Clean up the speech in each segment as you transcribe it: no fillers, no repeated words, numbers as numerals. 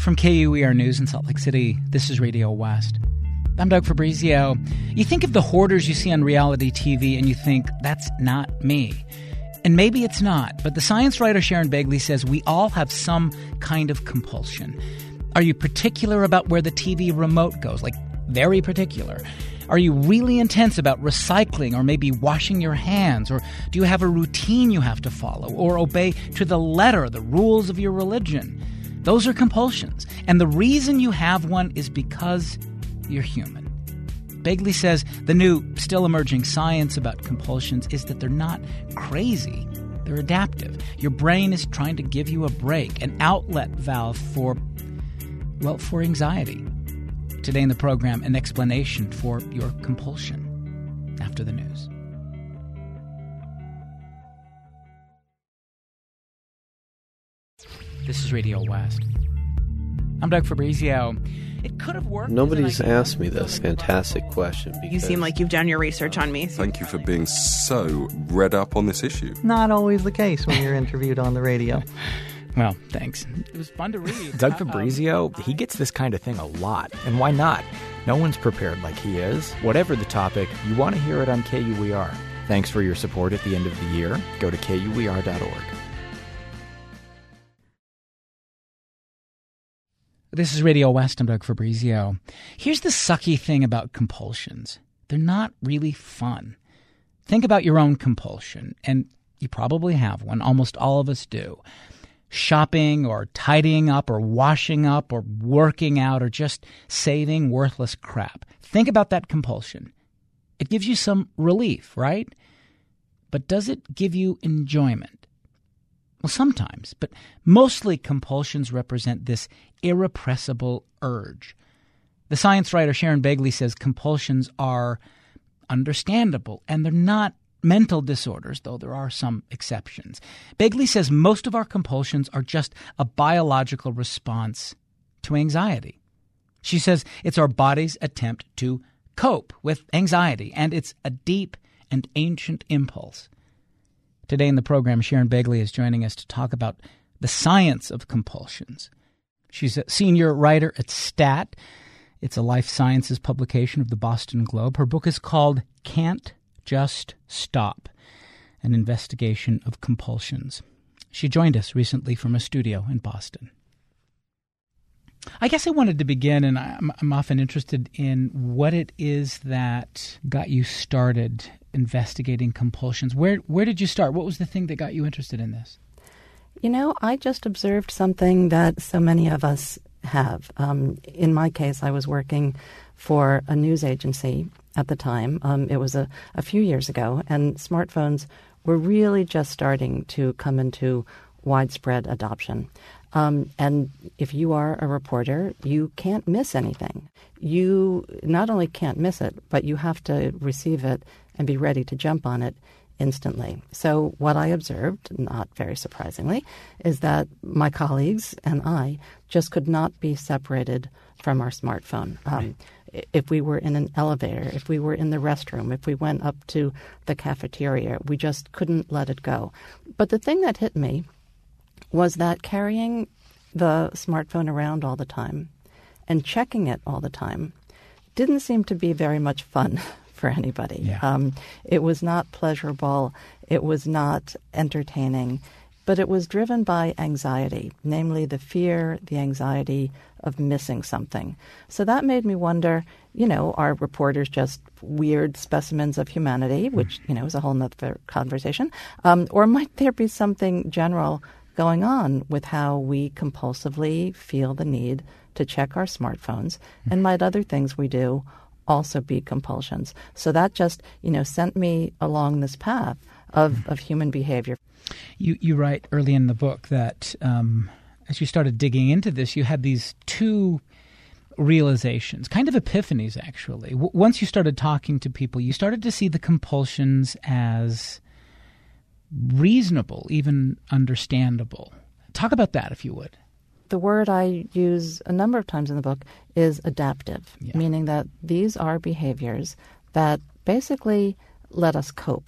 From KUER News in Salt Lake City, this is Radio West. I'm Doug Fabrizio. You think of the hoarders you see on reality TV and you think, that's not me. And maybe it's not, but the science writer Sharon Begley says we all have some kind of compulsion. Are you particular about where the TV remote goes? Like, very particular. Are you really intense about recycling or maybe washing your hands? Or do you have a routine you have to follow or obey to the letter the rules of your religion? Those are compulsions. And the reason you have one is because you're human. Begley says the new, still emerging science about compulsions is that they're not crazy. They're adaptive. Your brain is trying to give you a break, an outlet valve for anxiety. Today in the program, an explanation for your compulsion after the news. This is Radio West. I'm Doug Fabrizio. It could have worked. Nobody's asked me this fantastic question. You seem like you've done your research on me. Thank you for being so read up on this issue. Not always the case when you're interviewed on the radio. Well, thanks. It was fun to read. Doug Fabrizio, he gets this kind of thing a lot. And why not? No one's prepared like he is. Whatever the topic, you want to hear it on KUER. Thanks for your support at the end of the year. Go to KUER.org. This is Radio West. I'm Doug Fabrizio. Here's the sucky thing about compulsions. They're not really fun. Think about your own compulsion, and you probably have one. Almost all of us do. Shopping or tidying up or washing up or working out or just saving worthless crap. Think about that compulsion. It gives you some relief, right? But does it give you enjoyment? Well, sometimes, but mostly compulsions represent this irrepressible urge. The science writer Sharon Begley says compulsions are understandable, and they're not mental disorders, though there are some exceptions. Begley says most of our compulsions are just a biological response to anxiety. She says it's our body's attempt to cope with anxiety, and it's a deep and ancient impulse. Today in the program, Sharon Begley is joining us to talk about the science of compulsions. She's a senior writer at STAT. It's a life sciences publication of the Boston Globe. Her book is called Can't Just Stop, an investigation of compulsions. She joined us recently from a studio in Boston. I guess I wanted to begin, and I'm often interested in what it is that got you started investigating compulsions. Where did you start? What was the thing that got you interested in this? You know, I just observed something that so many of us have. In my case, I was working for a news agency at the time. It was a few years ago, and smartphones were really just starting to come into widespread adoption. And if you are a reporter, you can't miss anything. You not only can't miss it, but you have to receive it and be ready to jump on it instantly. So what I observed, not very surprisingly, is that my colleagues and I just could not be separated from our smartphone. If we were in an elevator, if we were in the restroom, if we went up to the cafeteria, we just couldn't let it go. But the thing that hit me was that carrying the smartphone around all the time and checking it all the time didn't seem to be very much fun for anybody. Yeah. It was not pleasurable. It was not entertaining. But it was driven by anxiety, namely the fear, the anxiety of missing something. So that made me wonder, are reporters just weird specimens of humanity, which, is a whole nother conversation, or might there be something general going on with how we compulsively feel the need to check our smartphones, and might other things we do also be compulsions? So that just, sent me along this path of human behavior. You write early in the book that as you started digging into this, you had these two realizations, kind of epiphanies, actually. Once you started talking to people, you started to see the compulsions as reasonable, even understandable. Talk about that, if you would. The word I use a number of times in the book is adaptive, meaning that these are behaviors that basically let us cope.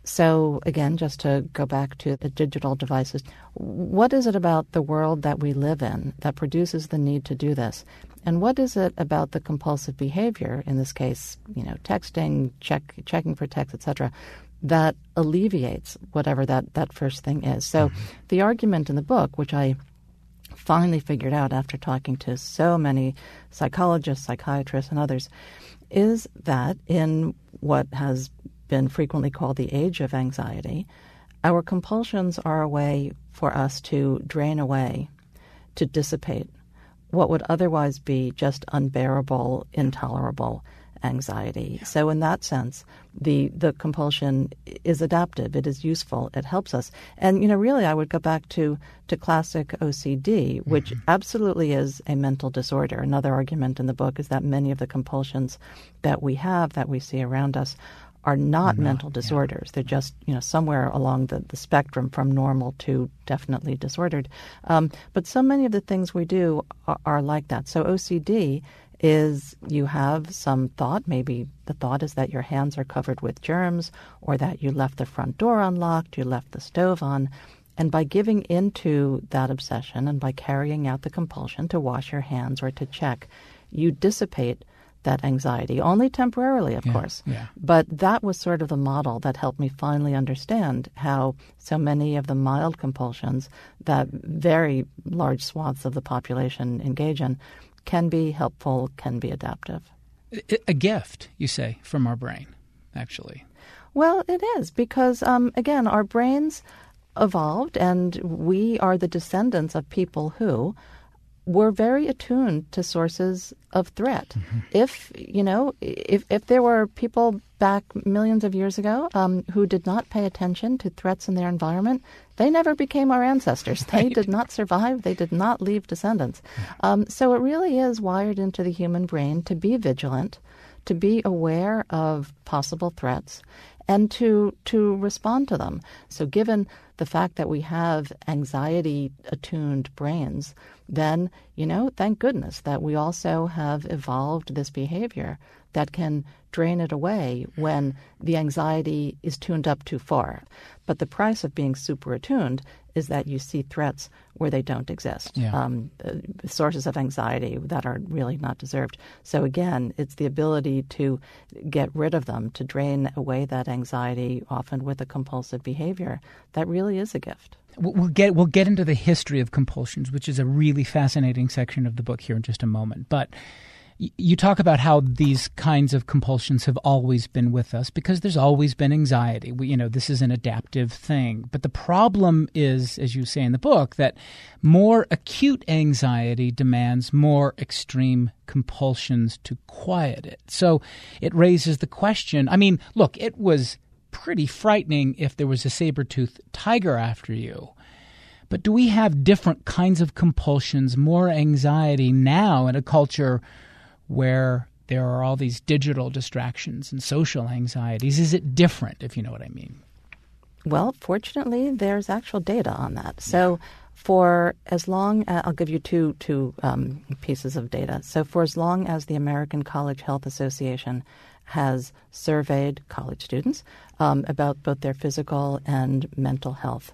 So again, just to go back to the digital devices, what is it about the world that we live in that produces the need to do this? And what is it about the compulsive behavior, in this case, texting, checking for text, etc., that alleviates whatever that first thing is? So the argument in the book, which I finally figured out after talking to so many psychologists, psychiatrists, and others, is that in what has been frequently called the age of anxiety, our compulsions are a way for us to drain away, to dissipate what would otherwise be just unbearable, intolerable anxiety. So in that sense, the compulsion is adaptive. It is useful. It helps us. And, really I would go back to classic OCD, which absolutely is a mental disorder. Another argument in the book is that many of the compulsions that we have, that we see around us, are not mental disorders. They're just, somewhere along the spectrum from normal to definitely disordered. But so many of the things we do are like that. So OCD is you have some thought. Maybe the thought is that your hands are covered with germs, or that you left the front door unlocked, you left the stove on. And by giving into that obsession and by carrying out the compulsion to wash your hands or to check, you dissipate that anxiety, only temporarily, of course. Yeah. But that was sort of the model that helped me finally understand how so many of the mild compulsions that very large swaths of the population engage in can be helpful, can be adaptive. A gift, you say, from our brain, actually. Well, it is, because, again, our brains evolved, and we are the descendants of people who were very attuned to sources of threat. If there were people back millions of years ago who did not pay attention to threats in their environment, they never became our ancestors. They did not survive. They did not leave descendants. So it really is wired into the human brain to be vigilant, to be aware of possible threats, and to respond to them. So given the fact that we have anxiety-attuned brains, then, thank goodness that we also have evolved this behavior that can drain it away when the anxiety is tuned up too far. But the price of being super attuned is that you see threats where they don't exist, sources of anxiety that are really not deserved. So again, it's the ability to get rid of them, to drain away that anxiety, often with a compulsive behavior, that really is a gift. We'll get into the history of compulsions, which is a really fascinating section of the book here in just a moment. But you talk about how these kinds of compulsions have always been with us because there's always been anxiety. This is an adaptive thing. But the problem is, as you say in the book, that more acute anxiety demands more extreme compulsions to quiet it. So it raises the question. Look, it was pretty frightening if there was a saber-toothed tiger after you. But do we have different kinds of compulsions, more anxiety now in a culture where there are all these digital distractions and social anxieties? Is it different, if you know what I mean? Well, fortunately, there's actual data on that. So for as long as, I'll give you two pieces of data. So for as long as the American College Health Association has surveyed college students about both their physical and mental health,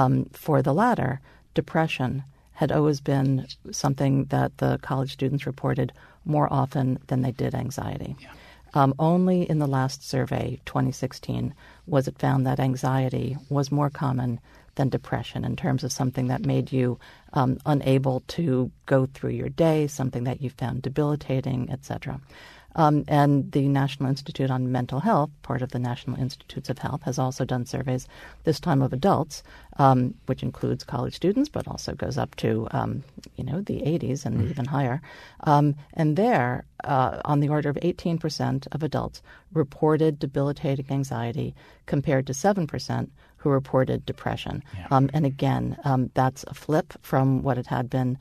for the latter, depression had always been something that the college students reported more often than they did anxiety. Only in the last survey, 2016, was it found that anxiety was more common than depression in terms of something that made you unable to go through your day, something that you found debilitating, etc. And the National Institute on Mental Health, part of the National Institutes of Health, has also done surveys, this time of adults, which includes college students, but also goes up to, the 80s and even higher. And there, on the order of 18% of adults reported debilitating anxiety compared to 7% who reported depression. And again, that's a flip from what it had been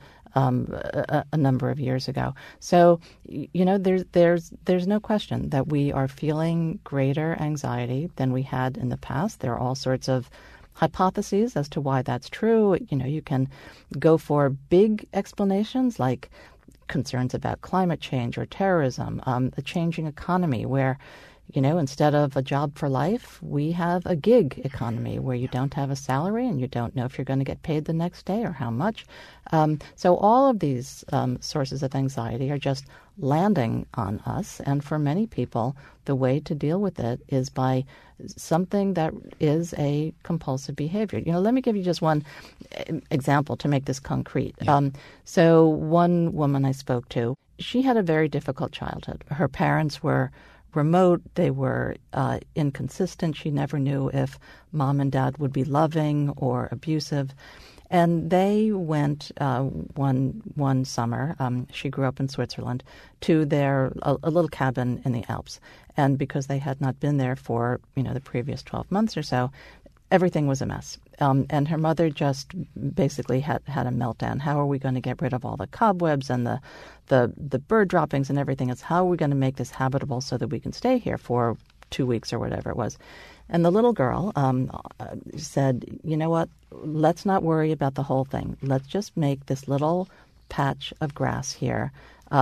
a number of years ago. So, there's no question that we are feeling greater anxiety than we had in the past. There are all sorts of hypotheses as to why that's true. You can go for big explanations like concerns about climate change or terrorism, a changing economy where, instead of a job for life, we have a gig economy where you don't have a salary and you don't know if you're going to get paid the next day or how much. So all of these sources of anxiety are just landing on us. And for many people, the way to deal with it is by something that is a compulsive behavior. Let me give you just one example to make this concrete. Yeah. So one woman I spoke to, she had a very difficult childhood. Her parents were remote. They were inconsistent. She never knew if mom and dad would be loving or abusive. And they went one summer, she grew up in Switzerland, to a little cabin in the Alps. And because they had not been there for, the previous 12 months or so, everything was a mess. And her mother just basically had a meltdown. How are we going to get rid of all the cobwebs and the bird droppings and everything else? How are we going to make this habitable so that we can stay here for 2 weeks or whatever it was? And the little girl said, you know what, let's not worry about the whole thing. Let's just make this little patch of grass here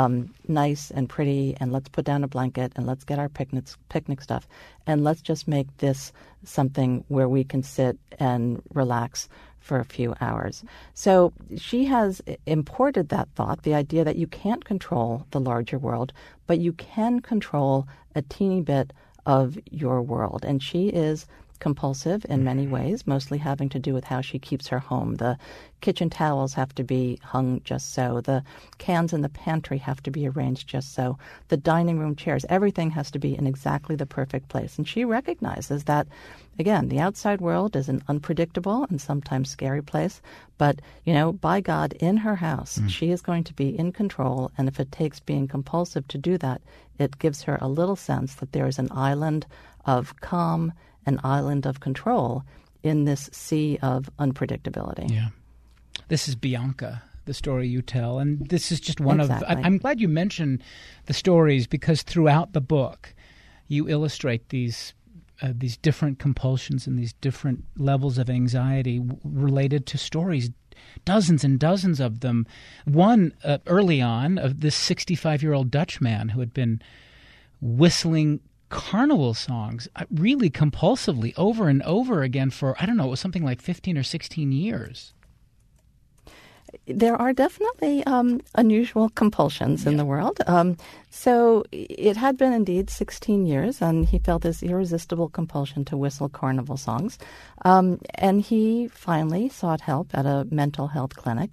nice and pretty, and let's put down a blanket, and let's get our picnic stuff, and let's just make this something where we can sit and relax for a few hours. So she has imported that thought, the idea that you can't control the larger world, but you can control a teeny bit of your world. And she is compulsive in many ways, mostly having to do with how she keeps her home. The kitchen towels have to be hung just so. The cans in the pantry have to be arranged just so. The dining room chairs, everything has to be in exactly the perfect place. And she recognizes that, again, the outside world is an unpredictable and sometimes scary place. But, by God, in her house, she is going to be in control. And if it takes being compulsive to do that, it gives her a little sense that there is an island of calm, an island of control in this sea of unpredictability. Yeah. This is Bianca, the story you tell. And this is just one exactly. I'm glad you mentioned the stories, because throughout the book you illustrate these different compulsions and these different levels of anxiety related to stories, dozens and dozens of them. One early on of this 65-year-old Dutch man who had been whistling carnival songs really compulsively over and over again for, it was something like 15 or 16 years. There are definitely unusual compulsions in the world. So it had been indeed 16 years, and he felt this irresistible compulsion to whistle carnival songs. And he finally sought help at a mental health clinic.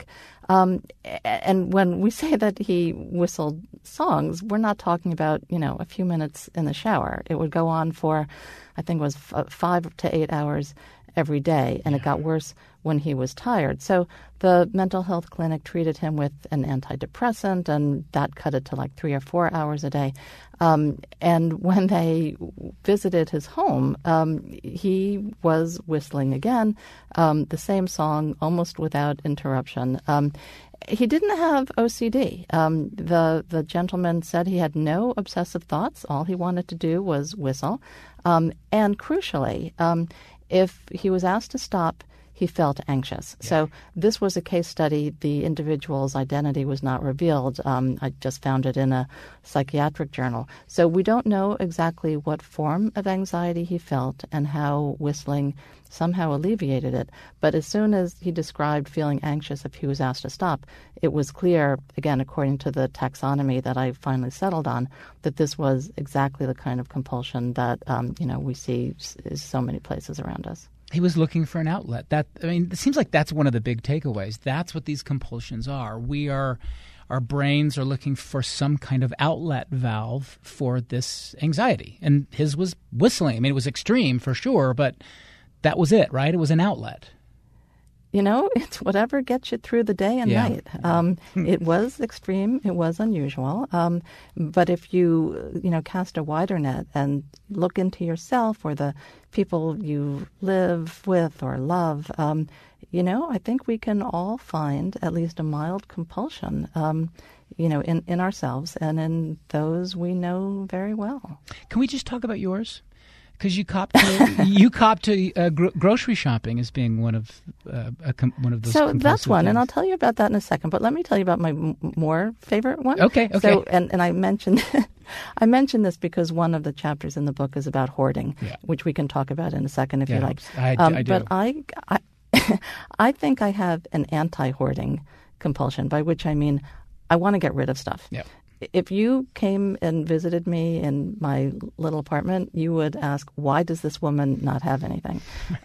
And when we say that he whistled songs, we're not talking about, a few minutes in the shower. It would go on for, I think it was 5 to 8 hours every day, and it got worse when he was tired. So the mental health clinic treated him with an antidepressant, and that cut it to like 3 or 4 hours a day. And when they visited his home, he was whistling again, the same song almost without interruption. He didn't have OCD. The gentleman said he had no obsessive thoughts. All he wanted to do was whistle. And crucially, if he was asked to stop, he felt anxious. Yeah. So this was a case study. The individual's identity was not revealed. I just found it in a psychiatric journal. So we don't know exactly what form of anxiety he felt and how whistling somehow alleviated it. But as soon as he described feeling anxious if he was asked to stop, it was clear, again, according to the taxonomy that I finally settled on, that this was exactly the kind of compulsion that, we see so many places around us. He was looking for an outlet. It seems like that's one of the big takeaways. That's what these compulsions are. Our brains are looking for some kind of outlet valve for this anxiety. And his was whistling. It was extreme for sure, but that was it, right? It was an outlet. It's whatever gets you through the day and night. It was extreme. It was unusual. But if you, cast a wider net and look into yourself or the people you live with or love, I think we can all find at least a mild compulsion, in ourselves and in those we know very well. Can we just talk about yours? Because you cop to grocery shopping as being one of those. So that's one, things. and I'll tell you about that in a second. But let me tell you about my more favorite one. Okay. So, and I mentioned I mentioned this because one of the chapters in the book is about hoarding, which we can talk about in a second if you like. I do. But I think I have an anti-hoarding compulsion, by which I mean I want to get rid of stuff. Yeah. If you came and visited me in my little apartment, you would ask, why does this woman not have anything?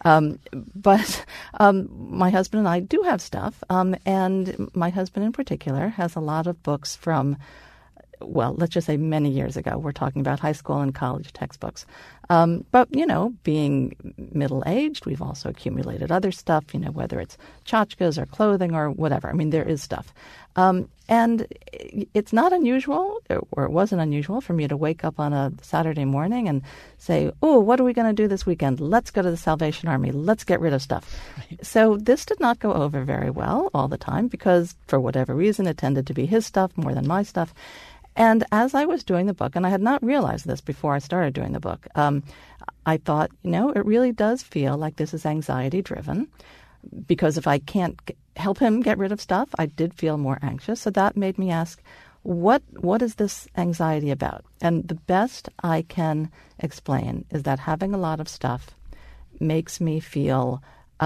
But my husband and I do have stuff. And my husband in particular has a lot of books from, well, let's just say many years ago. We're talking about high school and college textbooks. But, being middle-aged, we've also accumulated other stuff, whether it's tchotchkes or clothing or whatever. I mean, there is stuff. And it's not unusual, or it wasn't unusual, for me to wake up on a Saturday morning and say, oh, what are we going to do this weekend? Let's go to the Salvation Army. Let's get rid of stuff. Right. So this did not go over very well all the time because, for whatever reason, it tended to be his stuff more than my stuff. And as I was doing the book, and I had not realized this before I started doing the book, I thought, it really does feel like this is anxiety-driven. Because if I can't help him get rid of stuff, I did feel more anxious. So that made me ask, what is this anxiety about? And the best I can explain is that having a lot of stuff makes me feel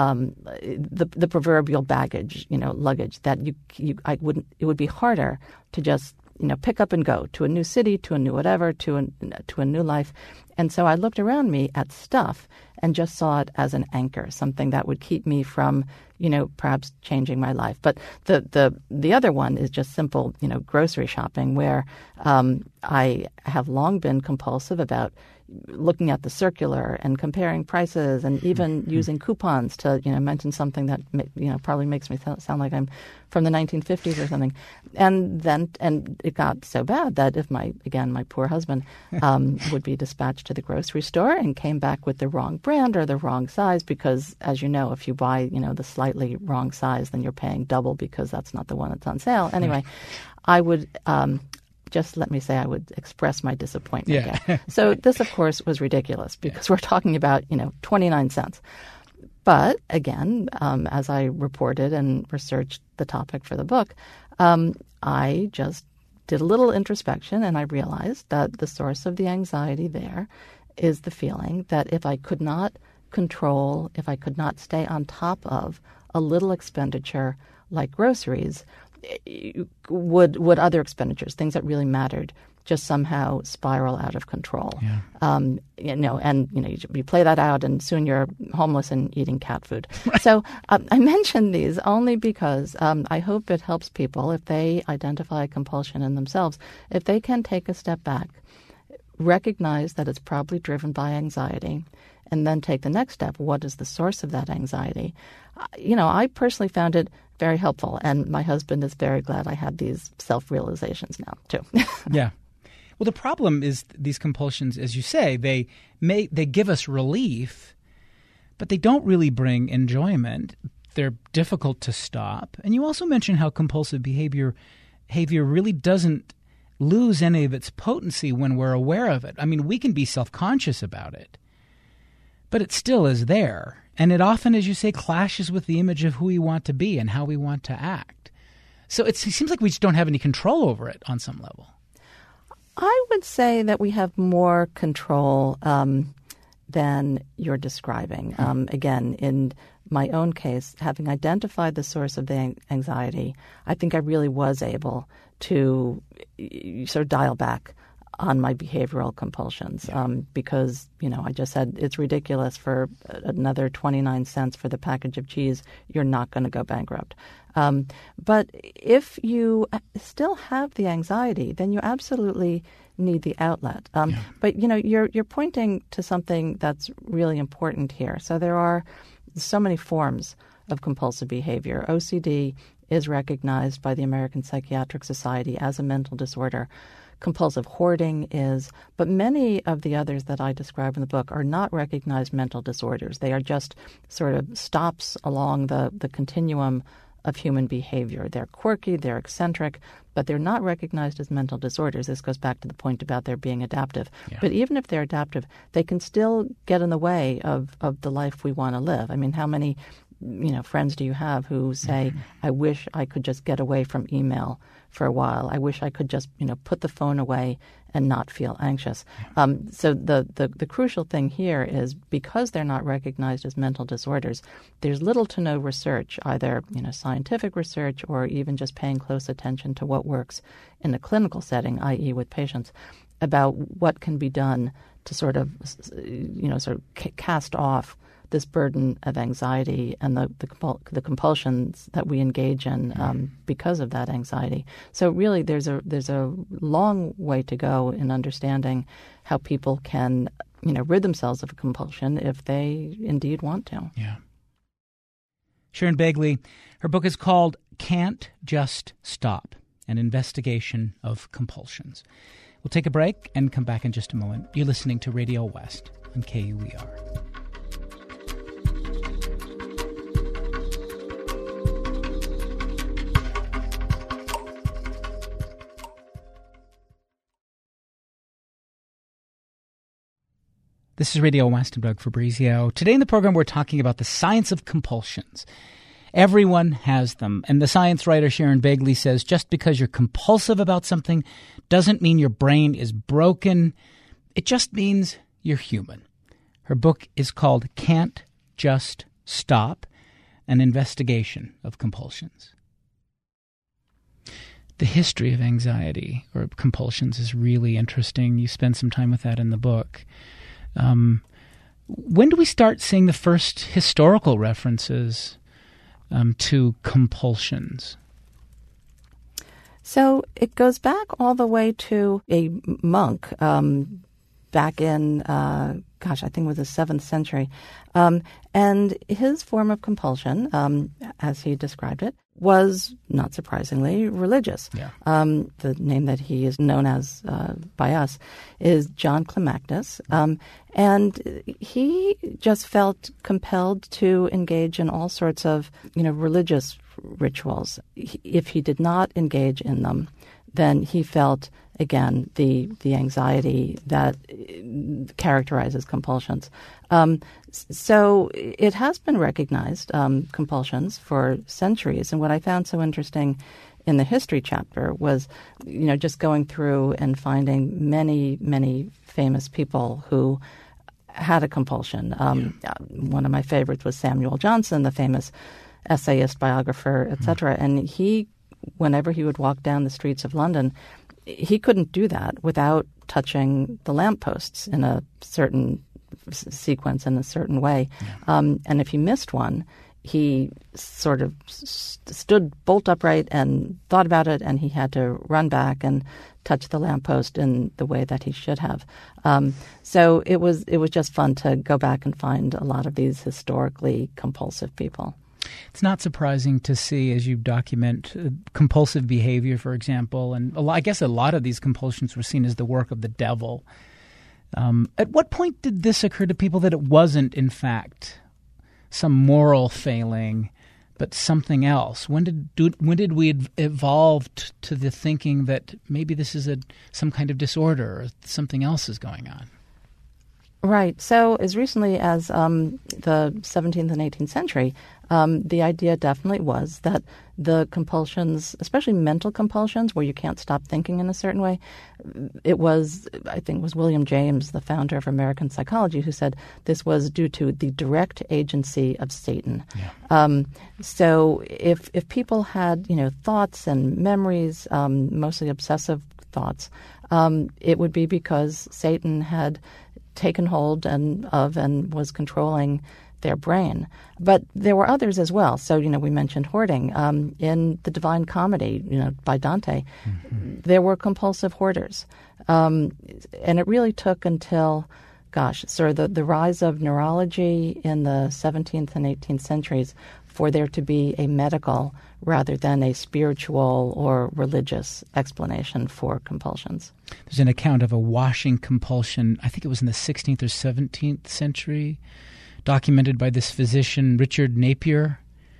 the proverbial baggage, luggage that it would be harder to just pick up and go to a new city, to a new whatever, to a new life. And so I looked around me at stuff and just saw it as an anchor, something that would keep me from, perhaps changing my life. But the other one is just simple, grocery shopping, where I have long been compulsive about looking at the circular and comparing prices and even using coupons to, mention something that, probably makes me sound like I'm from the 1950s or something. And it got so bad that if my poor husband would be dispatched to the grocery store and came back with the wrong brand or the wrong size, because as you know, if you buy, the slightly wrong size, then you're paying double because that's not the one that's on sale. Anyway, I would... just let me say I would express my disappointment. Yeah. So this, of course, was ridiculous because we're talking about, 29 cents. But again, as I reported and researched the topic for the book, I just did a little introspection and I realized that the source of the anxiety there is the feeling that if I could not control, if I could not stay on top of a little expenditure like groceries, would other expenditures, things that really mattered, just somehow spiral out of control. Yeah. You play that out and soon you're homeless and eating cat food. Right. So I mention these only because I hope it helps people if they identify a compulsion in themselves, if they can take a step back, recognize that it's probably driven by anxiety, and then take the next step. What is the source of that anxiety? I personally found it very helpful, and my husband is very glad I had these self-realizations now, too. Yeah. Well, the problem is these compulsions, as you say, they give us relief, but they don't really bring enjoyment. They're difficult to stop. And you also mentioned how compulsive behavior really doesn't lose any of its potency when we're aware of it. I mean, we can be self-conscious about it, but it still is there. And it often, as you say, clashes with the image of who we want to be and how we want to act. So it seems like we just don't have any control over it on some level. I would say that we have more control than you're describing. Again, in my own case, having identified the source of the anxiety, I think I really was able to sort of dial back on my behavioral compulsions because, I just said it's ridiculous for another 29 cents for the package of cheese. You're not going to go bankrupt. But if you still have the anxiety, then you absolutely need the outlet. But, you're pointing to something that's really important here. So there are so many forms of compulsive behavior. OCD is recognized by the American Psychiatric Society as a mental disorder. Compulsive hoarding is, but many of the others that I describe in the book are not recognized mental disorders. They are just sort of stops along the continuum of human behavior. They're quirky, they're eccentric, but they're not recognized as mental disorders. This goes back to the point about their being adaptive. Yeah. But even if they're adaptive, they can still get in the way of the life we want to live. I mean, how many friends do you have who say, I wish I could just get away from email for a while. I wish I could just, put the phone away and not feel anxious. So the crucial thing here is because they're not recognized as mental disorders, there's little to no research, either, scientific research or even just paying close attention to what works in a clinical setting, i.e. with patients, about what can be done to sort of cast off this burden of anxiety and the compulsions that we engage in because of that anxiety. So really, there's a long way to go in understanding how people can rid themselves of a compulsion if they indeed want to. Yeah. Sharon Begley, her book is called Can't Just Stop: An Investigation of Compulsions. We'll take a break and come back in just a moment. You're listening to Radio West on KUER. This is Radio West. I'm Doug Fabrizio. Today in the program, we're talking about the science of compulsions. Everyone has them. And the science writer Sharon Begley says just because you're compulsive about something doesn't mean your brain is broken. It just means you're human. Her book is called Can't Just Stop: An Investigation of Compulsions. The history of anxiety or compulsions is really interesting. You spend some time with that in the book. When do we start seeing the first historical references to compulsions? So it goes back all the way to a monk back in, I think it was the 7th century. And his form of compulsion, as he described it, was, not surprisingly, religious. Yeah. The name that he is known as by us is John Climacus. And he just felt compelled to engage in all sorts of, religious rituals. If he did not engage in them, then he felt, again, the anxiety that characterizes compulsions. So it has been recognized, compulsions, for centuries. And what I found so interesting in the history chapter was, just going through and finding many, many famous people who had a compulsion. One of my favorites was Samuel Johnson, the famous essayist, biographer, etc. And he, whenever he would walk down the streets of London, he couldn't do that without touching the lampposts in a certain sequence, in a certain way. Yeah. And if he missed one, he sort of stood bolt upright and thought about it, and he had to run back and touch the lamppost in the way that he should have. So it was just fun to go back and find a lot of these historically compulsive people. It's not surprising to see, as you document, compulsive behavior, for example, and I guess a lot of these compulsions were seen as the work of the devil. At what point did this occur to people that it wasn't, in fact, some moral failing, but something else? When did we evolve to the thinking that maybe this is some kind of disorder or something else is going on? Right. So as recently as the 17th and 18th century, the idea definitely was that the compulsions, especially mental compulsions where you can't stop thinking in a certain way, it was William James, the founder of American psychology, who said this was due to the direct agency of Satan. Yeah. So if people had, thoughts and memories, mostly obsessive thoughts, it would be because Satan had taken hold and was controlling their brain. But there were others as well. So, we mentioned hoarding. In the Divine Comedy, by Dante, there were compulsive hoarders. And it really took until, the rise of neurology in the 17th and 18th centuries for there to be a medical rather than a spiritual or religious explanation for compulsions. There's an account of a washing compulsion, I think it was in the 16th or 17th century, documented by this physician, Richard Napier.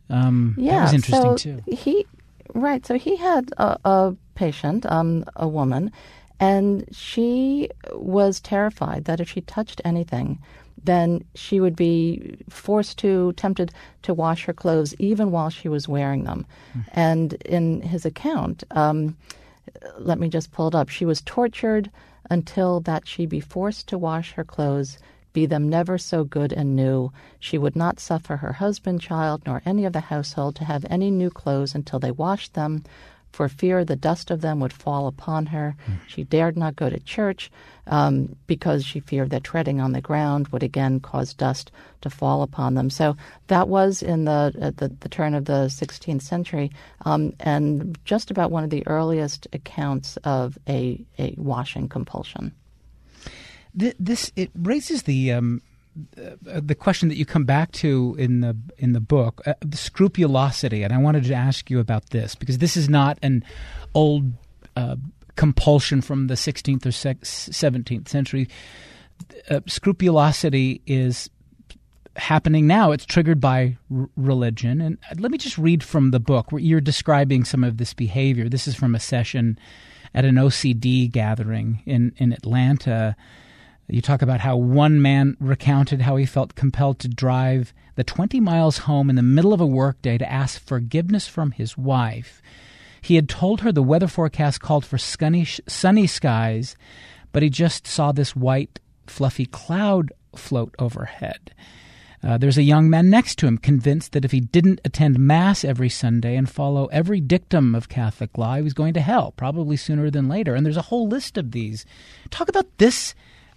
That was interesting too. So he had a patient, a woman, and she was terrified that if she touched anything, then she would be tempted to wash her clothes even while she was wearing them. And in his account, let me just pull it up. She was tortured until that she be forced to wash her clothes, be them never so good and new. She would not suffer her husband, child, nor any of the household to have any new clothes until they washed them, for fear the dust of them would fall upon her. She dared not go to church because she feared that treading on the ground would again cause dust to fall upon them. So that was in at the turn of the 16th century, and just about one of the earliest accounts of a washing compulsion. It raises the question that you come back to in the book, the scrupulosity, and I wanted to ask you about this because this is not an old compulsion from the 16th or 17th century. Scrupulosity is happening now. It's triggered by religion, and let me just read from the book where you're describing some of this behavior. This is from a session at an OCD gathering in Atlanta. You talk about how one man recounted how he felt compelled to drive the 20 miles home in the middle of a workday to ask forgiveness from his wife. He had told her the weather forecast called for sunny skies, but he just saw this white, fluffy cloud float overhead. There's a young man next to him convinced that if he didn't attend Mass every Sunday and follow every dictum of Catholic law, he was going to hell, probably sooner than later. And there's a whole list of these. Talk about this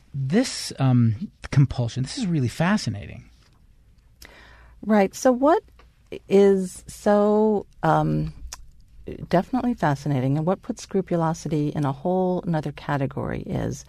compulsion. This is really fascinating. Right. So what is so definitely fascinating and what puts scrupulosity in a whole another category is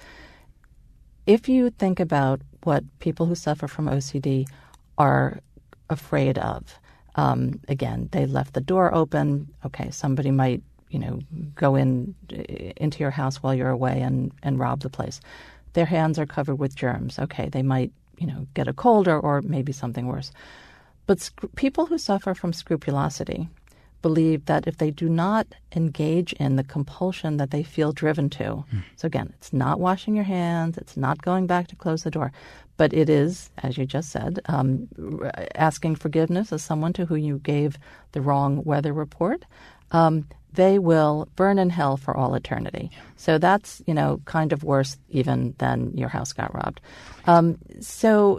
if you think about what people who suffer from OCD are afraid of. Again, they left the door open. Okay, somebody might, go into your house while you're away and rob the place. Their hands are covered with germs. Okay, they might, get a cold or maybe something worse. But people who suffer from scrupulosity believe that if they do not engage in the compulsion that they feel driven to, so again, it's not washing your hands, it's not going back to close the door, but it is, as you just said, asking forgiveness as someone to whom you gave the wrong weather report, they will burn in hell for all eternity. So that's, kind of worse even than your house got robbed. So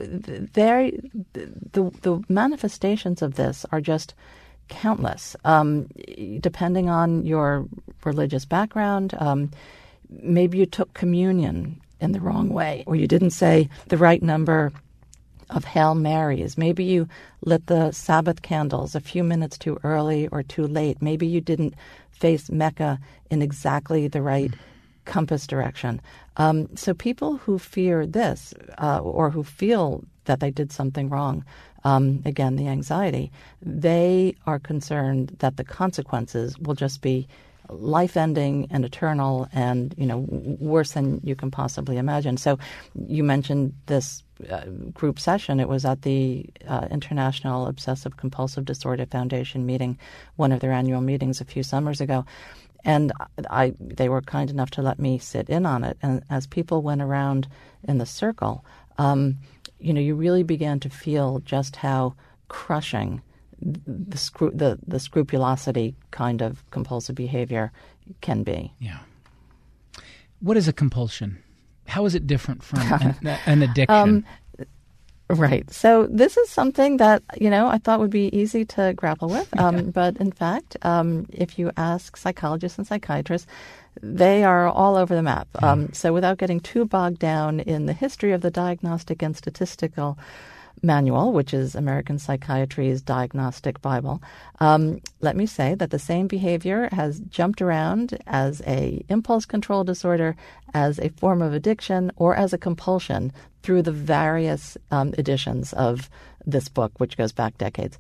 the manifestations of this are just countless, depending on your religious background. Maybe you took communion in the wrong way, or you didn't say the right number of Hail Marys. Maybe you lit the Sabbath candles a few minutes too early or too late. Maybe you didn't face Mecca in exactly the right compass direction. So people who fear this or who feel that they did something wrong, again, the anxiety, they are concerned that the consequences will just be life-ending and eternal and, worse than you can possibly imagine. So you mentioned this group session. It was at the International Obsessive Compulsive Disorder Foundation meeting, one of their annual meetings a few summers ago. And they were kind enough to let me sit in on it. And as people went around in the circle, you really began to feel just how crushing the scrupulosity kind of compulsive behavior can be. Yeah. What is a compulsion? How is it different from an addiction? Right. So this is something that, I thought would be easy to grapple with. But in fact, if you ask psychologists and psychiatrists, they are all over the map. So without getting too bogged down in the history of the Diagnostic and Statistical Manual, which is American Psychiatry's diagnostic Bible, let me say that the same behavior has jumped around as a impulse control disorder, as a form of addiction, or as a compulsion through the various editions of this book, which goes back decades.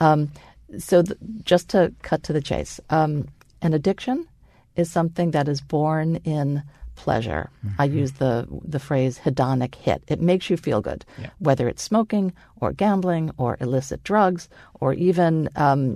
Just to cut to the chase, an addiction is something that is born in pleasure. I use the phrase hedonic hit. It makes you feel good, whether it's smoking or gambling or illicit drugs or even,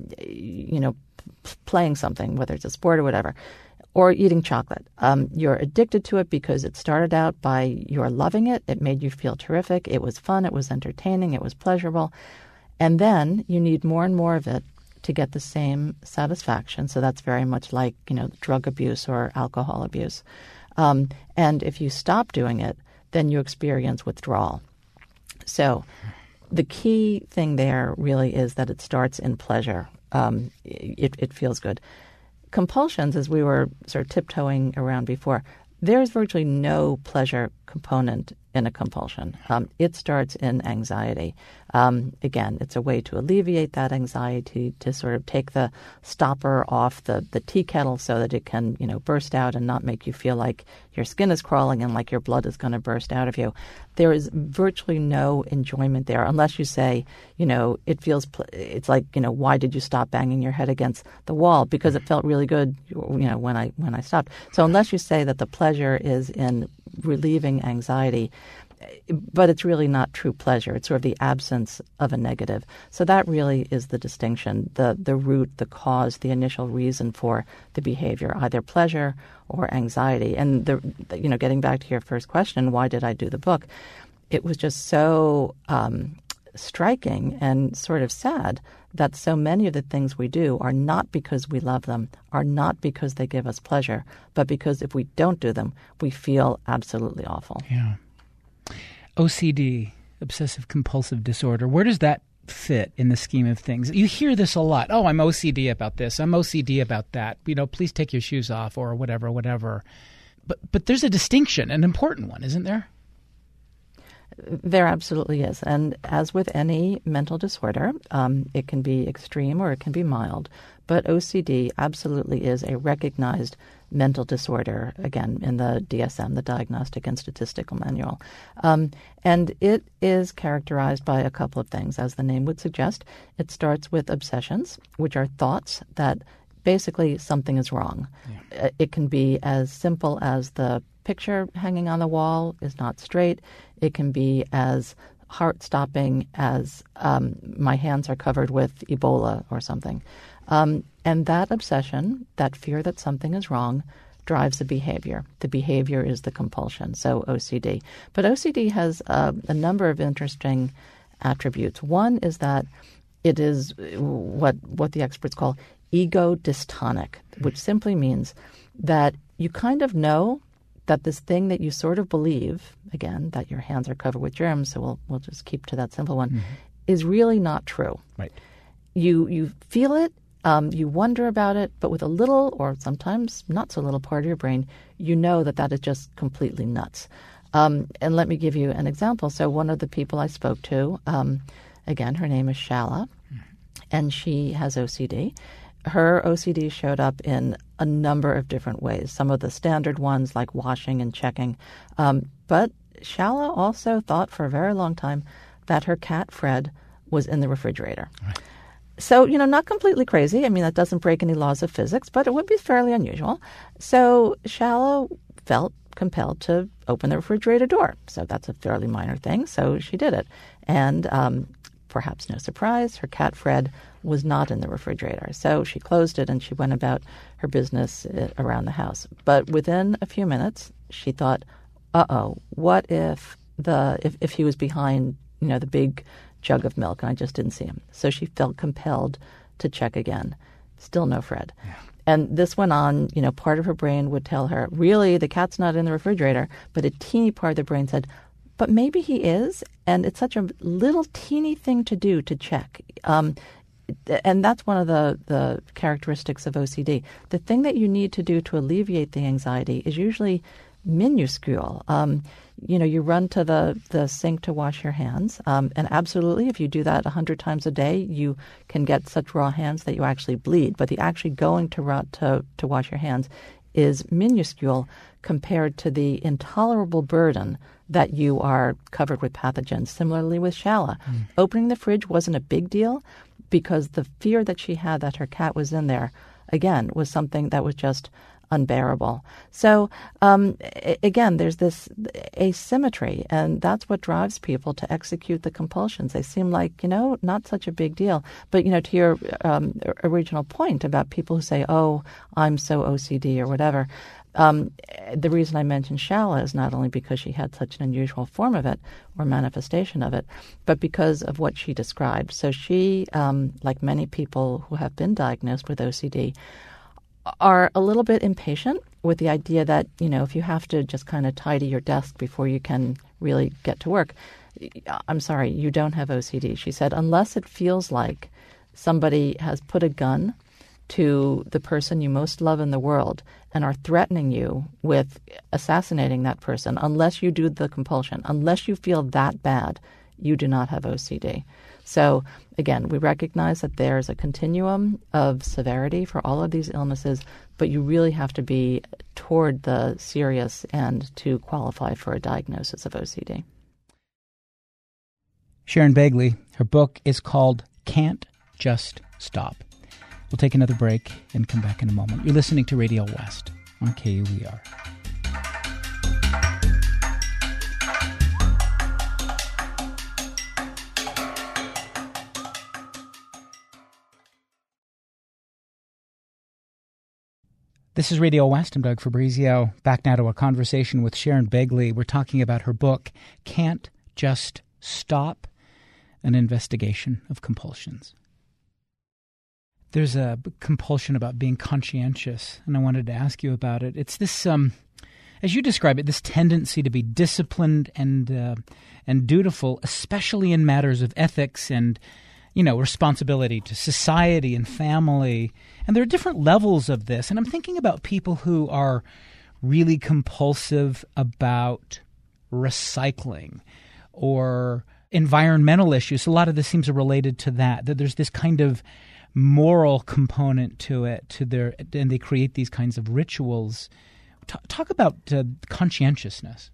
playing something, whether it's a sport or whatever, or eating chocolate. You're addicted to it because it started out by you're loving it. It made you feel terrific. It was fun. It was entertaining. It was pleasurable. And then you need more and more of it to get the same satisfaction. So that's very much like, drug abuse or alcohol abuse. And if you stop doing it, then you experience withdrawal. So the key thing there really is that it starts in pleasure. It feels good. Compulsions, as we were sort of tiptoeing around before, there's virtually no pleasure component in a compulsion. It starts in anxiety. Again, it's a way to alleviate that anxiety, to sort of take the stopper off the tea kettle so that it can, burst out and not make you feel like your skin is crawling and like your blood is going to burst out of you. There is virtually no enjoyment there unless you say, it's like, why did you stop banging your head against the wall? Because it felt really good, when I stopped. So unless you say that the pleasure is in relieving anxiety, but it's really not true pleasure. It's sort of the absence of a negative. So that really is the distinction, the root, the cause, the initial reason for the behavior, either pleasure or anxiety. And getting back to your first question, why did I do the book? It was just so striking and sort of sad that so many of the things we do are not because we love them, are not because they give us pleasure, but because if we don't do them, we feel absolutely awful. Yeah. OCD, obsessive compulsive disorder, where does that fit in the scheme of things? You hear this a lot. Oh, I'm OCD about this. I'm OCD about that. Please take your shoes off or whatever. But there's a distinction, an important one, isn't there? There absolutely is. And as with any mental disorder, it can be extreme or it can be mild. But OCD absolutely is a recognized mental disorder, again, in the DSM, the Diagnostic and Statistical Manual. And it is characterized by a couple of things. As the name would suggest, it starts with obsessions, which are thoughts that basically something is wrong. Yeah. It can be as simple as the picture hanging on the wall is not straight. It can be as heart-stopping as my hands are covered with Ebola or something. And that obsession, that fear that something is wrong, drives the behavior. The behavior is the compulsion, so OCD. But OCD has a number of interesting attributes. One is that it is what the experts call ego dystonic, which simply means that you kind of know that this thing that you sort of believe, again, that your hands are covered with germs, so we'll just keep to that simple one, is really not true. Right. You feel it, you wonder about it, but with a little or sometimes not so little part of your brain, you know that is just completely nuts. And let me give you an example. So one of the people I spoke to, again, her name is Shala, and she has OCD. Her OCD showed up in a number of different ways, some of the standard ones like washing and checking. But Shala also thought for a very long time that her cat, Fred, was in the refrigerator. Right. So, not completely crazy. I mean, that doesn't break any laws of physics, but it would be fairly unusual. So Shala felt compelled to open the refrigerator door. So that's a fairly minor thing. So she did it. And perhaps no surprise, her cat, Fred, was not in the refrigerator. So she closed it and she went about her business around the house. But within a few minutes, she thought, what if if he was behind, the big jug of milk and I just didn't see him. So she felt compelled to check again. Still no Fred. Yeah. And this went on, part of her brain would tell her, really, the cat's not in the refrigerator, but a teeny part of the brain said, but maybe he is, and it's such a little teeny thing to do to check. And that's one of the characteristics of OCD. The thing that you need to do to alleviate the anxiety is usually minuscule. You run to the sink to wash your hands, and absolutely, if you do that 100 times a day, you can get such raw hands that you actually bleed. But the actually going to wash your hands is minuscule compared to the intolerable burden that you are covered with pathogens. Similarly with Shala. Opening the fridge wasn't a big deal because the fear that she had that her cat was in there again, was something that was just unbearable. So again, there's this asymmetry, and that's what drives people to execute the compulsions. They seem like, not such a big deal. But, to your original point about people who say, oh, I'm so OCD or whatever, the reason I mentioned Shala is not only because she had such an unusual form of it or manifestation of it, but because of what she described. So she, like many people who have been diagnosed with OCD, are a little bit impatient with the idea that, if you have to just kind of tidy your desk before you can really get to work, I'm sorry, you don't have OCD. She said, unless it feels like somebody has put a gun to the person you most love in the world and are threatening you with assassinating that person, unless you do the compulsion, unless you feel that bad, you do not have OCD. So again, we recognize that there's a continuum of severity for all of these illnesses, but you really have to be toward the serious end to qualify for a diagnosis of OCD. Sharon Begley, her book is called Can't Just Stop. We'll take another break and come back in a moment. You're listening to Radio West on KUER. This is Radio West. I'm Doug Fabrizio. Back now to a conversation with Sharon Begley. We're talking about her book, Can't Just Stop, an investigation of compulsions. There's a compulsion about being conscientious, and I wanted to ask you about it. It's this, as you describe it, this tendency to be disciplined and dutiful, especially in matters of ethics and responsibility to society and family. And there are different levels of this. And I'm thinking about people who are really compulsive about recycling or environmental issues. A lot of this seems related to that there's this kind of moral component to it, and they create these kinds of rituals. Talk about conscientiousness.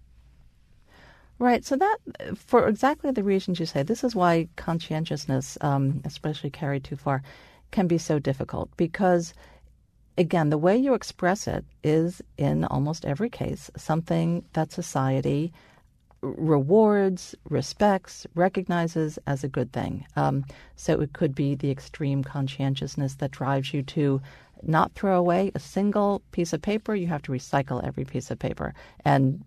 Right. So that, for exactly the reasons you say, this is why conscientiousness, especially carried too far, can be so difficult. Because, again, the way you express it is, in almost every case, something that society rewards, respects, recognizes as a good thing. So it could be the extreme conscientiousness that drives you to not throw away a single piece of paper. You have to recycle every piece of paper, and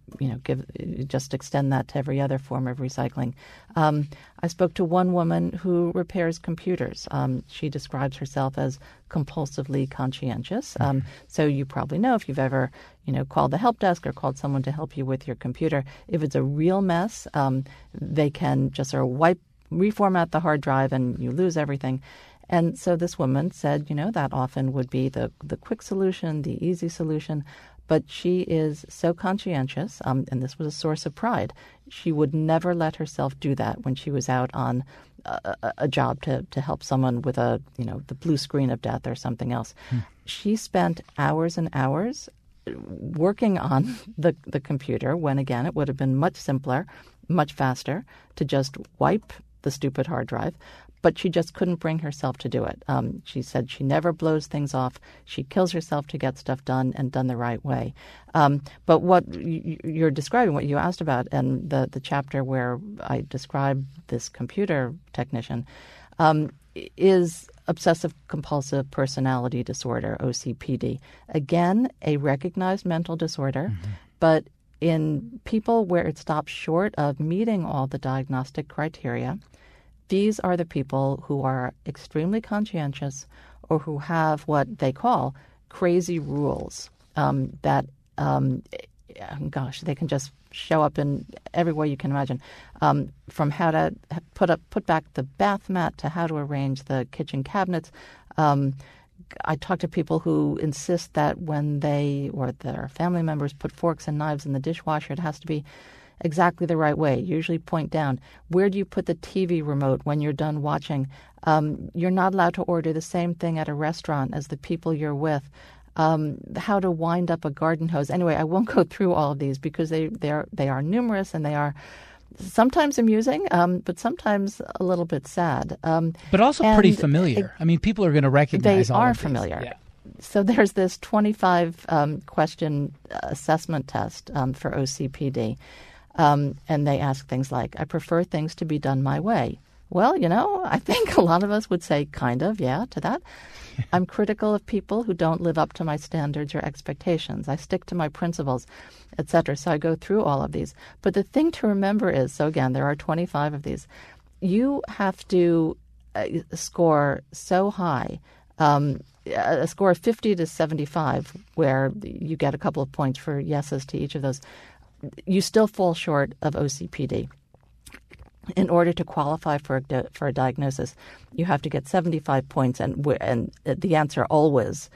just extend that to every other form of recycling. I spoke to one woman who repairs computers. She describes herself as compulsively conscientious. So you probably know, if you've ever called the help desk or called someone to help you with your computer, if it's a real mess, they can just sort of reformat the hard drive and you lose everything. And so this woman said, that often would be the quick solution, the easy solution. But she is so conscientious, and this was a source of pride. She would never let herself do that when she was out on a job to help someone with the blue screen of death or something else. She spent hours and hours working on the computer when, again, it would have been much simpler, much faster to just wipe the stupid hard drive. But she just couldn't bring herself to do it. She said she never blows things off. She kills herself to get stuff done and done the right way. But what you're describing, what you asked about, and the chapter where I describe this computer technician, is obsessive-compulsive personality disorder, OCPD. Again, a recognized mental disorder, but in people where it stops short of meeting all the diagnostic criteria, these are the people who are extremely conscientious or who have what they call crazy rules that, they can just show up in every way you can imagine, from how to put back the bath mat to how to arrange the kitchen cabinets. I talk to people who insist that when they or their family members put forks and knives in the dishwasher, it has to be exactly the right way, usually point down. Where do you put the TV remote when you're done watching? You're not allowed to order the same thing at a restaurant as the people you're with. How to wind up a garden hose. Anyway, I won't go through all of these because they are numerous, and they are sometimes amusing, but sometimes a little bit sad. But also pretty familiar. People are going to recognize all of these. They are familiar. Yeah. So there's this 25 question assessment test for OCPD. And they ask things like, I prefer things to be done my way. Well, I think a lot of us would say kind of, yeah, to that. I'm critical of people who don't live up to my standards or expectations. I stick to my principles, etc. So I go through all of these. But the thing to remember is, so again, there are 25 of these. You have to score so high, a score of 50 to 75, where you get a couple of points for yeses to each of those. You still fall short of OCPD. In order to qualify for a diagnosis, you have to get 75 points, and the answer always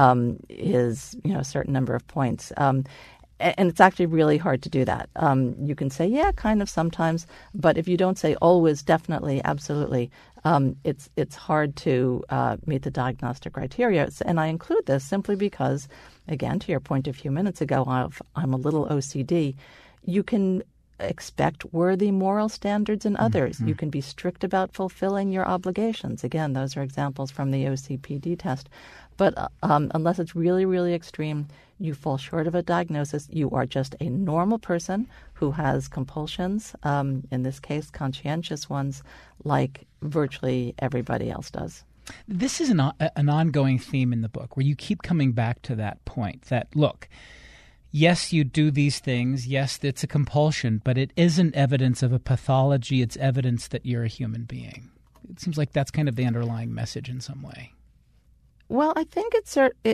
is a certain number of points. And it's actually really hard to do that. You can say, yeah, kind of sometimes, but if you don't say always, definitely, absolutely, it's hard to meet the diagnostic criteria. And I include this simply because, again, to your point a few minutes ago, I'm a little OCD. You can expect worthy moral standards in others. You can be strict about fulfilling your obligations. Again, those are examples from the OCPD test. But unless it's really, really extreme, you fall short of a diagnosis. You are just a normal person who has compulsions, in this case, conscientious ones, like virtually everybody else does. This is an ongoing theme in the book where you keep coming back to that point that, look, yes, you do these things. Yes, it's a compulsion, but it isn't evidence of a pathology. It's evidence that you're a human being. It seems like that's kind of the underlying message in some way. Well, I think it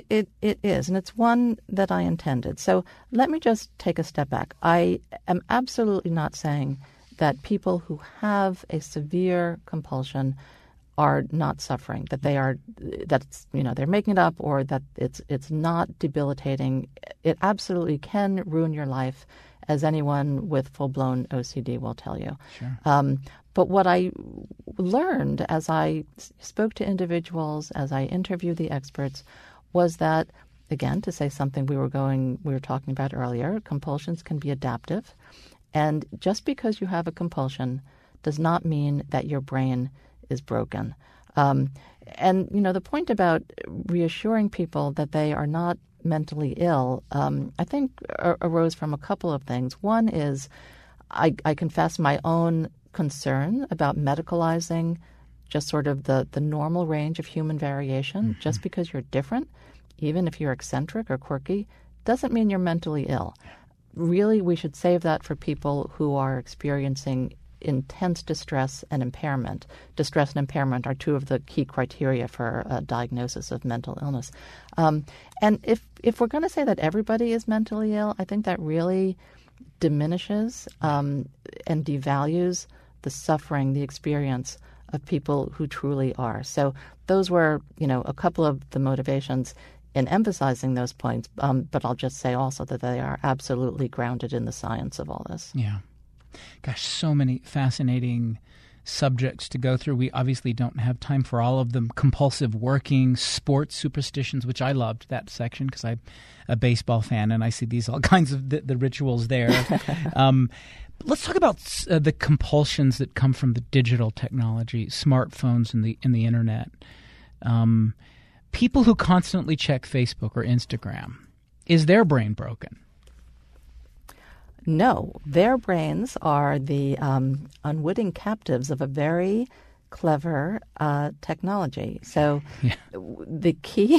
is, and it's one that I intended. So let me just take a step back. I am absolutely not saying that people who have a severe compulsion are not suffering, that they're making it up, or that it's not debilitating. It absolutely can ruin your life, as anyone with full-blown OCD will tell you. Sure. But what I learned as I spoke to individuals, as I interviewed the experts, was that, again, to say something we were talking about earlier, compulsions can be adaptive. And just because you have a compulsion does not mean that your brain is broken. And, the point about reassuring people that they are not mentally ill, I think arose from a couple of things. One is I confess my own concern about medicalizing just sort of the normal range of human variation. Mm-hmm. Just because you're different, even if you're eccentric or quirky, doesn't mean you're mentally ill. Really, we should save that for people who are experiencing intense distress and impairment. Distress and impairment are two of the key criteria for a diagnosis of mental illness. And if we're going to say that everybody is mentally ill, I think that really diminishes and devalues the suffering, the experience of people who truly are. So those were, a couple of the motivations in emphasizing those points. But I'll just say also that they are absolutely grounded in the science of all this. Yeah. Gosh, so many fascinating subjects to go through. We obviously don't have time for all of them. Compulsive working, sports superstitions, which I loved that section because I'm a baseball fan and I see all kinds of the rituals there. Let's talk about the compulsions that come from the digital technology, smartphones and the internet. People who constantly check Facebook or Instagram, is their brain broken? No, their brains are the unwitting captives of a very clever technology. So the key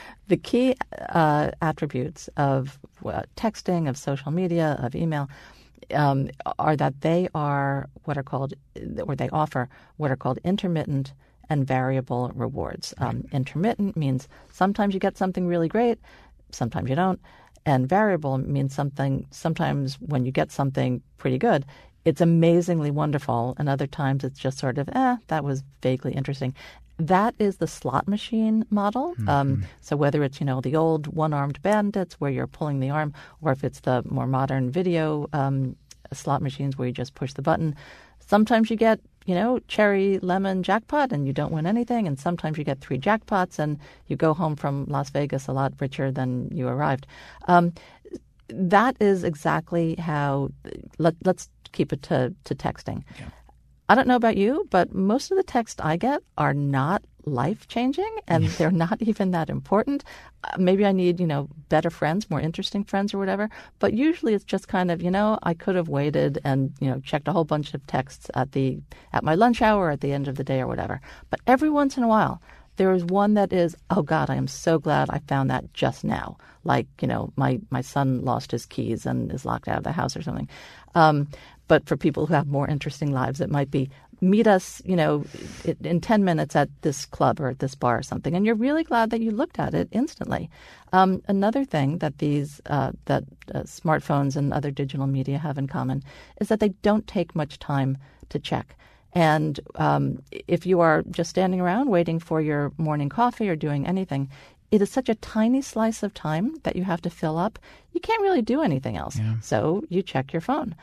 attributes of texting, of social media, of email are that they are what are called, or they offer what are called intermittent and variable rewards. Intermittent means sometimes you get something really great, sometimes you don't. And variable means sometimes when you get something pretty good, it's amazingly wonderful. And other times it's just sort of, that was vaguely interesting. That is the slot machine model. Mm-hmm. So whether it's, the old one-armed bandits where you're pulling the arm, or if it's the more modern video slot machines where you just push the button, sometimes you get, cherry lemon jackpot and you don't win anything. And sometimes you get 3 jackpots and you go home from Las Vegas a lot richer than you arrived. That is exactly how, let's keep it to texting. Yeah. I don't know about you, but most of the texts I get are not life-changing and they're not even that important. Maybe I need, better friends, more interesting friends or whatever. But usually it's just kind of, I could have waited and, checked a whole bunch of texts at my lunch hour or at the end of the day or whatever. But every once in a while, there is one that is, oh God, I am so glad I found that just now. Like, my son lost his keys and is locked out of the house or something. But for people who have more interesting lives, it might be, meet us, in 10 minutes at this club or at this bar or something. And you're really glad that you looked at it instantly. Another thing that these smartphones and other digital media have in common is that they don't take much time to check. And if you are just standing around waiting for your morning coffee or doing anything, it is such a tiny slice of time that you have to fill up. You can't really do anything else. Yeah. So you check your phone.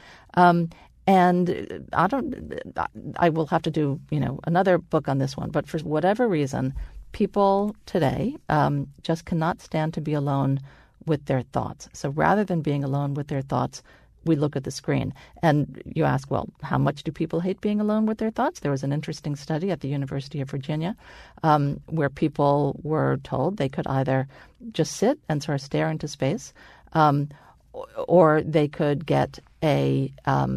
And I will have to do, another book on this one. But for whatever reason, people today just cannot stand to be alone with their thoughts. So rather than being alone with their thoughts, we look at the screen. And you ask, well, how much do people hate being alone with their thoughts? There was an interesting study at the University of Virginia where people were told they could either just sit and sort of stare into space, or they could get a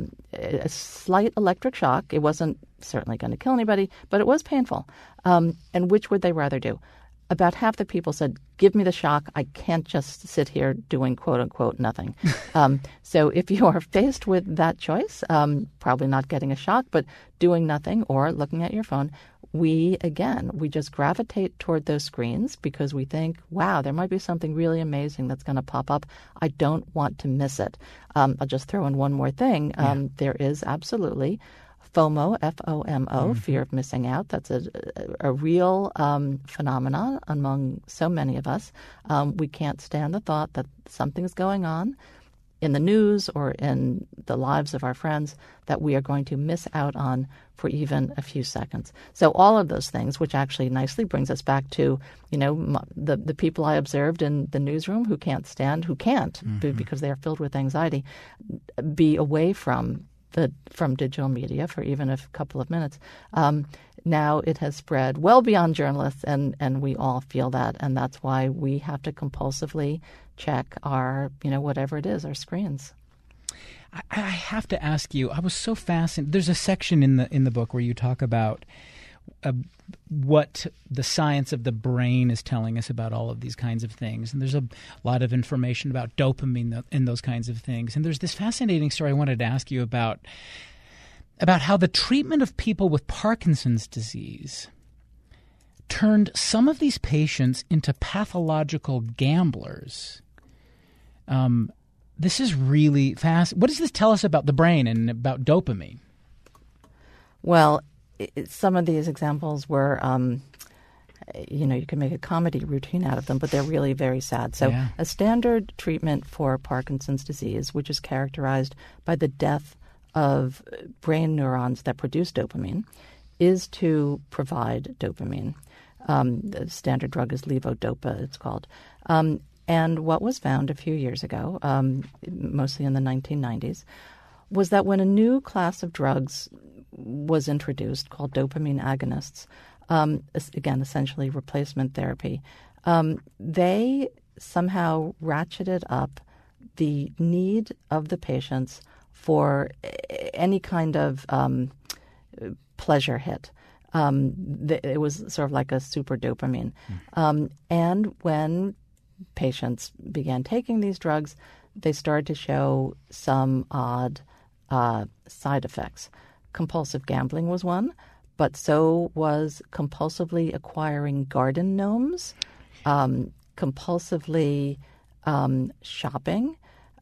slight electric shock. It wasn't certainly going to kill anybody, but it was painful. And which would they rather do? About half the people said, give me the shock. I can't just sit here doing, quote unquote, nothing. So if you are faced with that choice, probably not getting a shock, but doing nothing or looking at your phone, we just gravitate toward those screens because we think, wow, there might be something really amazing that's going to pop up. I don't want to miss it. I'll just throw in one more thing. There is absolutely FOMO, F-O-M-O, fear of missing out. That's a real phenomenon among so many of us. We can't stand the thought that something's going on in the news or in the lives of our friends that we are going to miss out on for even a few seconds. So all of those things, which actually nicely brings us back to, the people I observed in the newsroom who can't because they are filled with anxiety, be away from digital media for even a couple of minutes. Now it has spread well beyond journalists, and we all feel that, and that's why we have to compulsively check our, whatever it is, our screens. I have to ask you, I was so fascinated. There's a section in the book where you talk about what the science of the brain is telling us about all of these kinds of things. And there's a lot of information about dopamine and those kinds of things. And there's this fascinating story I wanted to ask you about how the treatment of people with Parkinson's disease turned some of these patients into pathological gamblers. This is really fast. What does this tell us about the brain and about dopamine? Well, some of these examples were, you can make a comedy routine out of them, but they're really very sad. So a standard treatment for Parkinson's disease, which is characterized by the death of brain neurons that produce dopamine, is to provide dopamine. The standard drug is levodopa, it's called. And what was found a few years ago, mostly in the 1990s, was that when a new class of drugs was introduced called dopamine agonists, again, essentially replacement therapy, they somehow ratcheted up the need of the patients for any kind of pleasure hit. It was sort of like a super dopamine. And when patients began taking these drugs, they started to show some odd side effects. Compulsive gambling was one, but so was compulsively acquiring garden gnomes, compulsively shopping.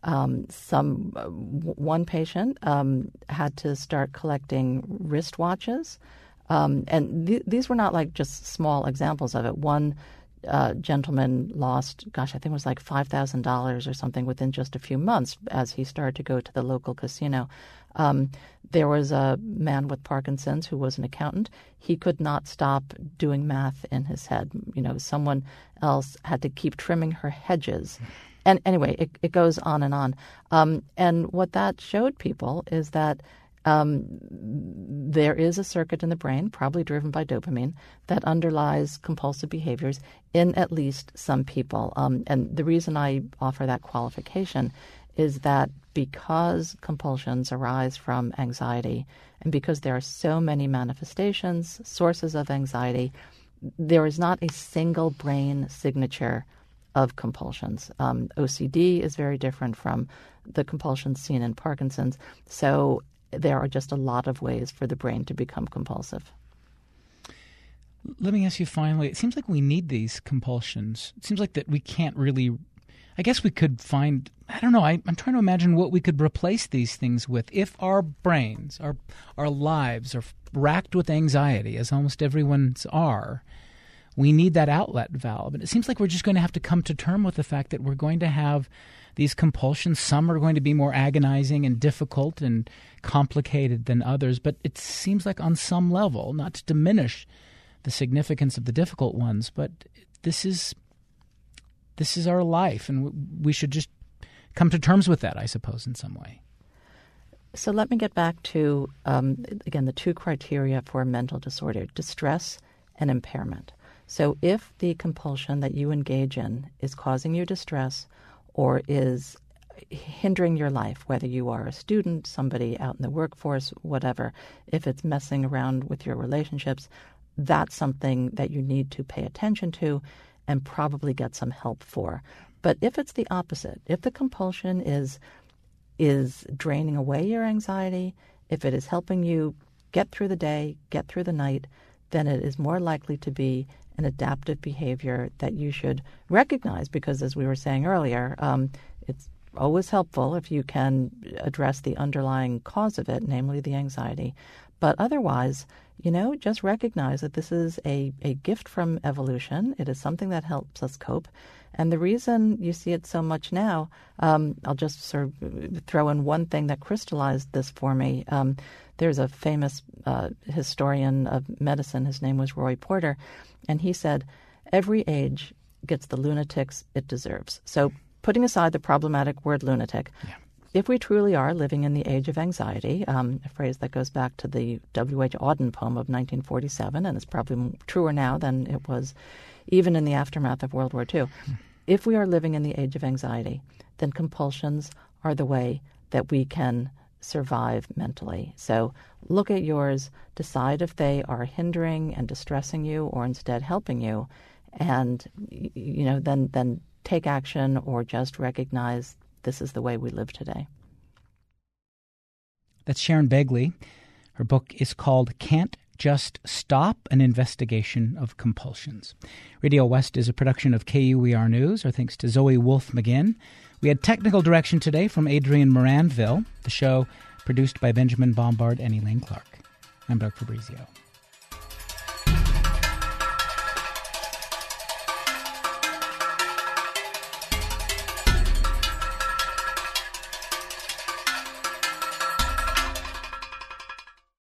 One patient had to start collecting wristwatches, and these were not like just small examples of it. One gentleman lost, I think it was like $5,000 or something within just a few months as he started to go to the local casino. There was a man with Parkinson's who was an accountant. He could not stop doing math in his head. Someone else had to keep trimming her hedges. And anyway, it goes on and on. And what that showed people is that there is a circuit in the brain, probably driven by dopamine, that underlies compulsive behaviors in at least some people. And the reason I offer that qualification is that because compulsions arise from anxiety and because there are so many manifestations, sources of anxiety, there is not a single brain signature of compulsions. OCD is very different from the compulsions seen in Parkinson's. So there are just a lot of ways for the brain to become compulsive. Let me ask you finally, it seems like we need these compulsions. It seems like that we can't really, I guess we could find, I don't know, I'm trying to imagine what we could replace these things with. If our brains, our lives are racked with anxiety, as almost everyone's are, we need that outlet valve. And it seems like we're just going to have to come to terms with the fact that we're going to have these compulsions. Some are going to be more agonizing and difficult and complicated than others, but it seems like on some level, not to diminish the significance of the difficult ones, but this is our life, and we should just come to terms with that, I suppose, in some way. So let me get back to, again, the two criteria for mental disorder, distress and impairment. So if the compulsion that you engage in is causing you distress or is hindering your life, whether you are a student, somebody out in the workforce, whatever, if it's messing around with your relationships, that's something that you need to pay attention to and probably get some help for. But if it's the opposite, if the compulsion is draining away your anxiety, if it is helping you get through the day, get through the night, then it is more likely to be an adaptive behavior that you should recognize, because as we were saying earlier, it's always helpful if you can address the underlying cause of it, namely the anxiety. But otherwise, just recognize that this is a gift from evolution. It is something that helps us cope. And the reason you see it so much now, I'll just sort of throw in one thing that crystallized this for me. There's a famous historian of medicine. His name was Roy Porter. And he said, every age gets the lunatics it deserves. So putting aside the problematic word lunatic, if we truly are living in the age of anxiety, a phrase that goes back to the W.H. Auden poem of 1947, and it's probably truer now than it was even in the aftermath of World War II. If we are living in the age of anxiety, then compulsions are the way that we can survive mentally. So look at yours, decide if they are hindering and distressing you or instead helping you, and then take action or just recognize this is the way we live today. That's Sharon Begley. Her book is called Can't Just Stop, an Investigation of Compulsions. Radio West is a production of KUER News. Our thanks to Zoe Wolf-McGinn. We had technical direction today from Adrian Moranville. The show produced by Benjamin Bombard and Elaine Clark. I'm Doug Fabrizio.